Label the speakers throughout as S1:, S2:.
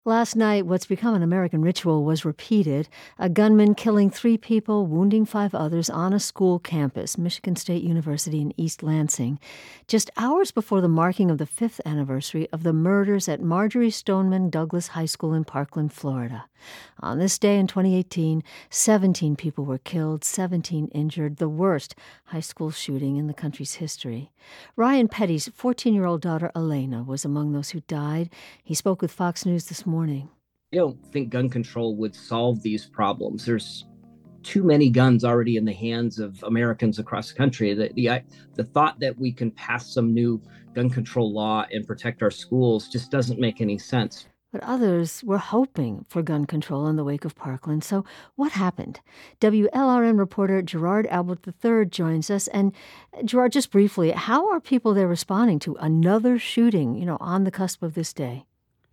S1: Last night, what's become an American ritual was repeated. A gunman killing 3 people, wounding 5 others on a school campus, Michigan State University in East Lansing, just hours before the marking of the 5th anniversary of the murders at Marjorie Stoneman Douglas High School in Parkland, Florida. On this day in 2018, 17 people were killed, 17 injured, the worst high school shooting in the country's history. Ryan Petty's 14-year-old daughter, Elena, was among those who died. He spoke with Fox News this morning.
S2: I don't think gun control would solve these problems. There's too many guns already in the hands of Americans across the country. The thought that we can pass some new gun control law and protect our schools just doesn't make any sense.
S1: But others were hoping for gun control in the wake of Parkland. So what happened? WLRN reporter Gerard Albert III joins us. And Gerard, just briefly, how are people there responding to another shooting, on the cusp of this day?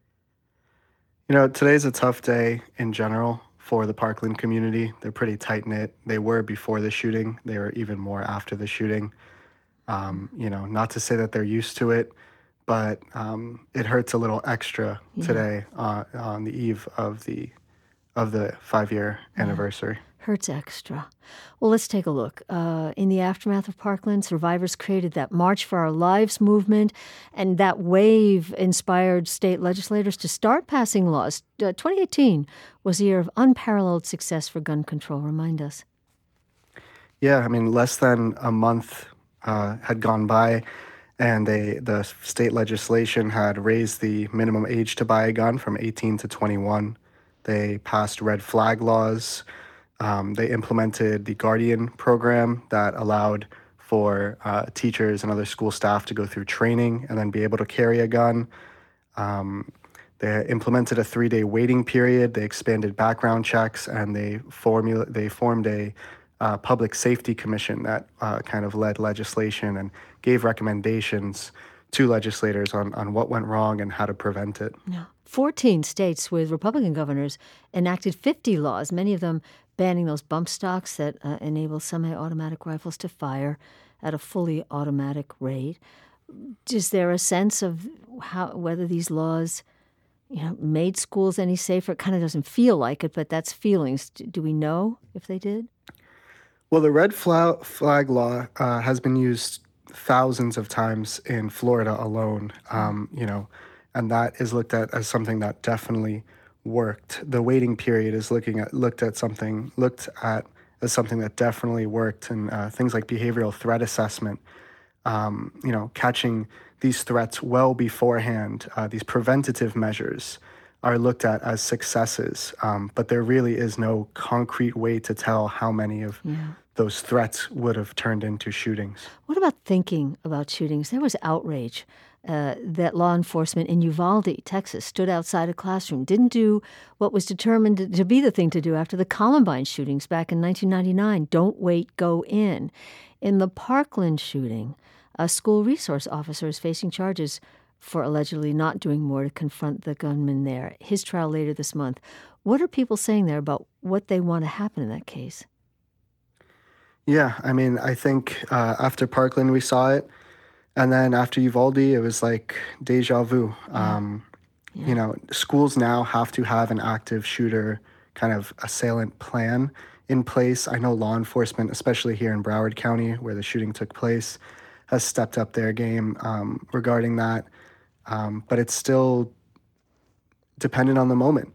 S3: Today's a tough day in general for the Parkland community. They're pretty tight-knit. They were before the shooting. They were even more after the shooting. Not to say that they're used to it, but it hurts a little extra today on the eve of the 5-year anniversary.
S1: Hurts extra. Well, let's take a look. In the aftermath of Parkland, survivors created that March for Our Lives movement, and that wave inspired state legislators to start passing laws. 2018 was a year of unparalleled success for gun control. Remind us.
S3: Yeah, less than a month had gone by, and the state legislation had raised the minimum age to buy a gun from 18 to 21. They passed red flag laws. They implemented the Guardian program that allowed for teachers and other school staff to go through training and then be able to carry a gun. They implemented a 3-day waiting period. They expanded background checks, and they formed a public safety commission that kind of led legislation and gave recommendations to legislators on what went wrong and how to prevent it.
S1: Yeah. 14 states with Republican governors enacted 50 laws, many of them banning those bump stocks that enable semi-automatic rifles to fire at a fully automatic rate. Is there a sense of whether these laws, made schools any safer? It kind of doesn't feel like it, but that's feelings. Do we know if they did?
S3: Well, the red flag law has been used thousands of times in Florida alone, and that is looked at as something that definitely worked. The waiting period is looked at as something that definitely worked, and things like behavioral threat assessment, catching these threats well beforehand. These preventative measures are looked at as successes, but there really is no concrete way to tell how many of those threats would have turned into shootings.
S1: What about thinking about shootings? There was outrage that law enforcement in Uvalde, Texas, stood outside a classroom, didn't do what was determined to be the thing to do after the Columbine shootings back in 1999. Don't wait, go in. In the Parkland shooting, a school resource officer is facing charges for allegedly not doing more to confront the gunman there. His trial later this month. What are people saying there about what they want to happen in that case?
S3: Yeah, I think after Parkland we saw it, and then after Uvalde it was like deja vu. Schools now have to have an active shooter kind of assailant plan in place. I know law enforcement, especially here in Broward County where the shooting took place, has stepped up their game regarding that. But it's still dependent on the moment,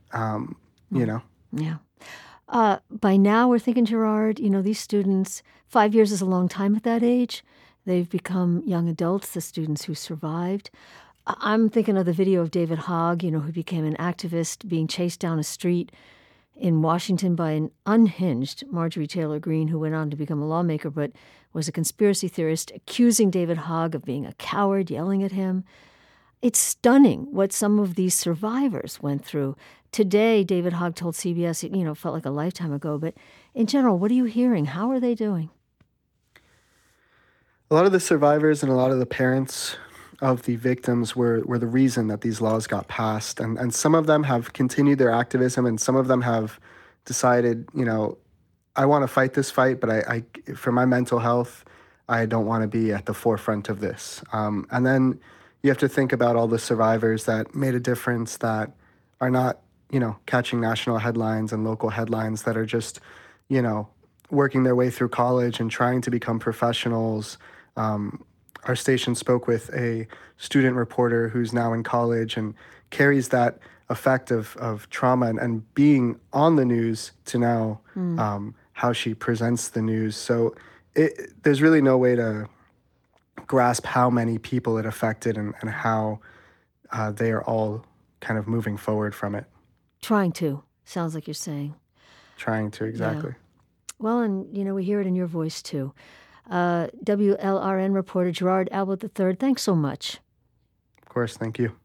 S1: Yeah. By now, we're thinking, Gerard, these students, 5 years is a long time at that age. They've become young adults, the students who survived. I'm thinking of the video of David Hogg, who became an activist being chased down a street in Washington by an unhinged Marjorie Taylor Greene, who went on to become a lawmaker, but was a conspiracy theorist, accusing David Hogg of being a coward, yelling at him. It's stunning what some of these survivors went through. Today, David Hogg told CBS, it felt like a lifetime ago, but in general, what are you hearing? How are they doing?
S3: A lot of the survivors and a lot of the parents of the victims were the reason that these laws got passed. And some of them have continued their activism, and some of them have decided, I want to fight this fight, but I for my mental health, I don't want to be at the forefront of this. And then you have to think about all the survivors that made a difference, that are not, catching national headlines and local headlines, that are just, you know, working their way through college and trying to become professionals. Our station spoke with a student reporter who's now in college and carries that effect of trauma and being on the news to now how she presents the news. So there's really no way to grasp how many people it affected, and how they are all kind of moving forward from it.
S1: Trying to, sounds like you're saying.
S3: Trying to, exactly.
S1: Yeah. Well, and, we hear it in your voice, too. WLRN reporter Gerard Albert III, thanks so much.
S3: Of course, thank you.